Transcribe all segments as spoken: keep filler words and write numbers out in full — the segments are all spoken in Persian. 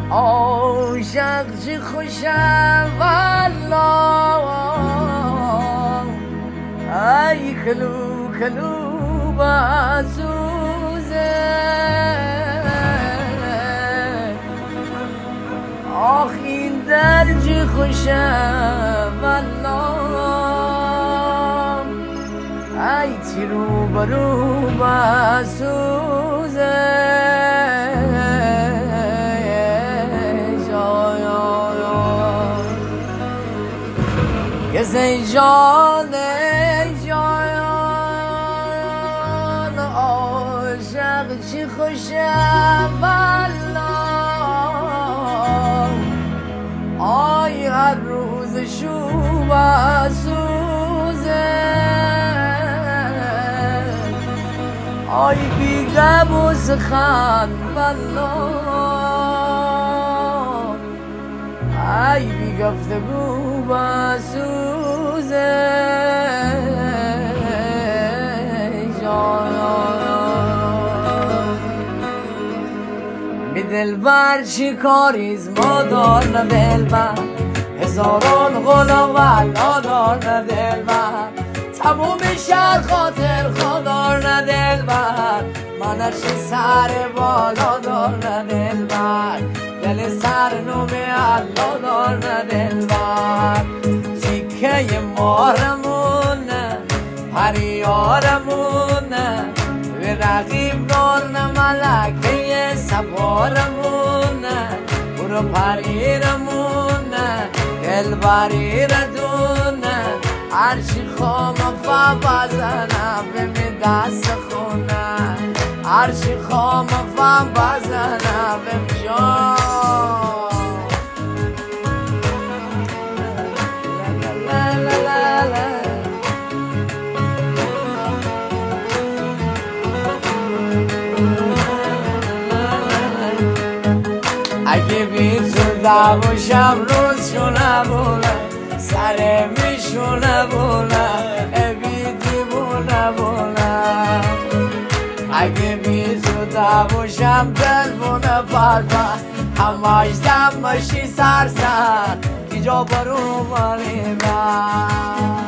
عاشق چی خوشم والله ای کلو کلو بسوزه آخ این در چی خوشم والله ای تیرو برو بسوزه ای جان ای جان عاشق چی خوشم والله آی هر روز شو بسوزه آی بی غم و سخن والله ای بی گفتگو بسوزه می دلبر چی کاریز ما دار نه دلبر هزاران غلام ولا دار نه دلبر تموم شهر خاطر خودار نه دلبر منش سر بالا دار نه دلبر دل سر نوم الله دار نه دلبر تیکه مارمون پریارمون به رقیب دار نه ملکه سوارمون برو پریرمون دلبری ردون هرچی خوام فا بزنم به می دست خونه هرچی خوام فا بزنم به می جان اگه بی تو دوشم روز شونه بونه سر میشونه بونه بی دیوونه بونه اگه بی تو دوشم دل بونه پرپر همش دم باشی سر سر دیجا برو مانی من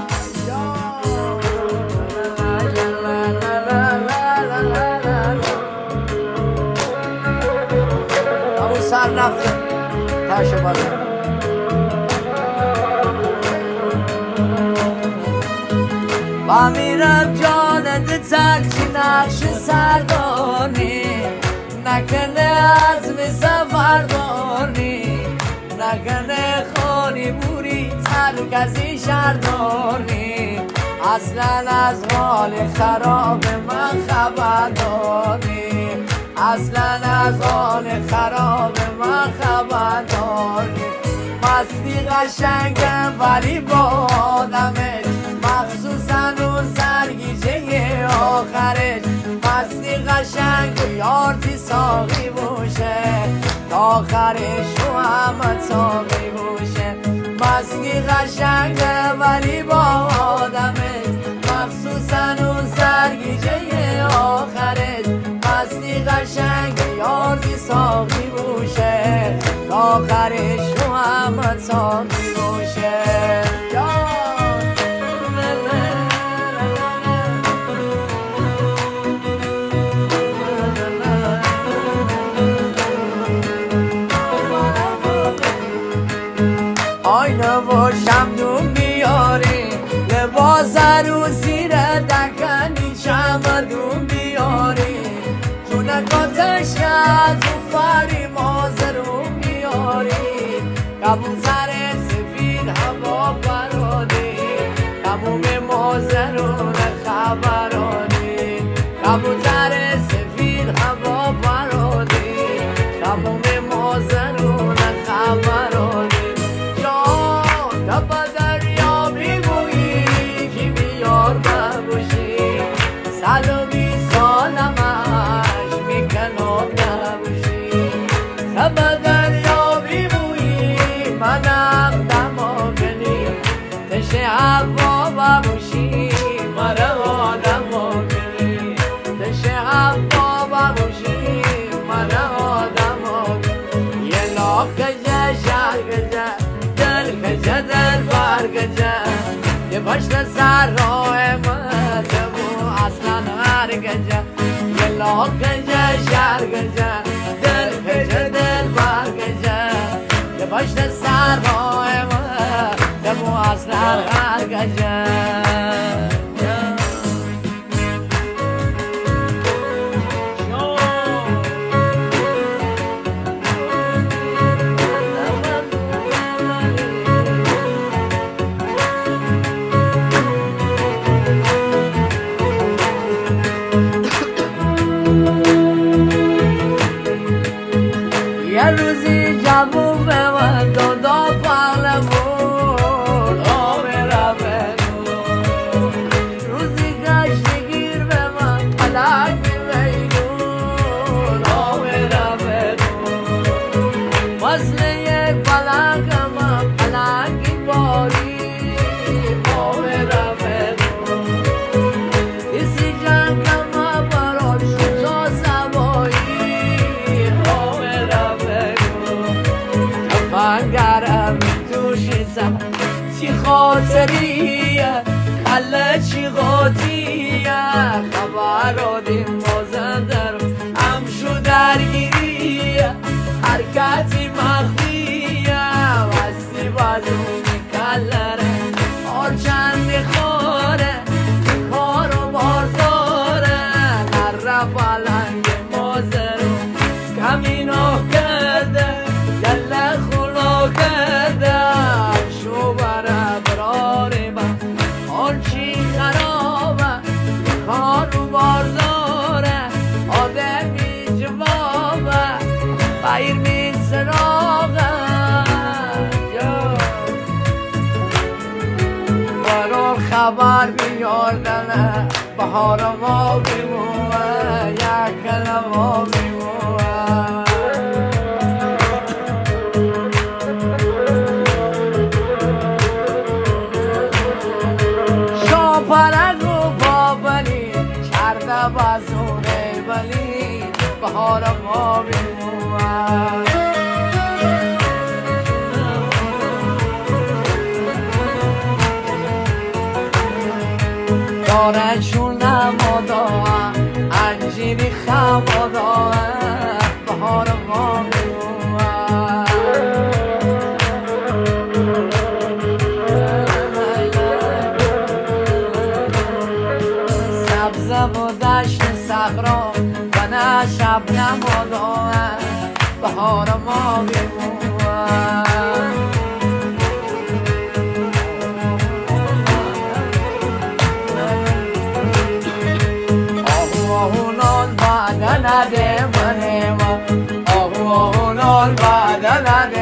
سر رفته تاشه باشه با میرم جانت ترچی نقش سردانی نکنه عزم سفر داری نکنه خانی بوری ترک ازی شهرداری اصلا از حال خراب من خبر داری اصلا از حال خراب من خبر داری مستی قشنگم ولی با آدمش مخصوصا اون سرگیجه آخرش مستی قشنگ و یارتی ساقی بوشه تا آخرش و همه ساقی بوشه مستی قشنگه ولی با آدمش مخصوصا اون سرگیجه آخرش مستی قشنگ یاری ساقی بوشه تا آخرش رو همه ساقی بوشه آینه و شمدون بیاری لباس رو زیر دکنی چمدون بیاری جونکاتش از و فری مازرون بیاری کبوتر سفید هوا برادی تموم مازرون خبرانی کبوتر سفید هوا برادی تموم مازرون خبرانی جان دب دریا میگویی که بیار ببوشی صد و بیست سالمش میکنم نبوشی دب دریا میگویی منم دماغنی تش هوا ببوشی مرا آدم آگنی تش هوا ببوشی مرا آدم آگنی یه لا خجه شهر گجه دل خجه دل بر گجه یه پشت سر راه مده و اصلا هر گجه یه لاخ خجه شهر گجه دل خجه دل بر گجه یه پشت سر راه مده و اصلا هر گجه یه روزی جوون به من دادا پهلوون آب رفنون روزی گشتگیر به من پلک میبینون آب رفنون وصل یک پلک من پلکی باری آب رفنون کسی جنگ من برای شوزا سوایی آب گرم توشیزم چی خاطریه کله چی قاطیه خبر آدیم مازندرم همشو درگیریه حرکتی مخفیه وستی بازونی کلره آرچن میخوره کارو بازاره نره پلنگ مازرو کمینو کرده دل خلو کردم شو بره براره من آن چی خرابه کارو بازاره آدمی جوابه غیر می سراغه برار خبر بیاردنه بهار ما بیموه یک کلم ما بیموه پرگ و بابلی کرده بازونه بلی بهار ما بیمومد داره چون نمادا انجیری خمادا بهار ما بیمومد و دشت صحرا و نه شب نمادا بهار ما بیمومد آهو آهو نال بعد نده منه آهو آهو نال بعد نده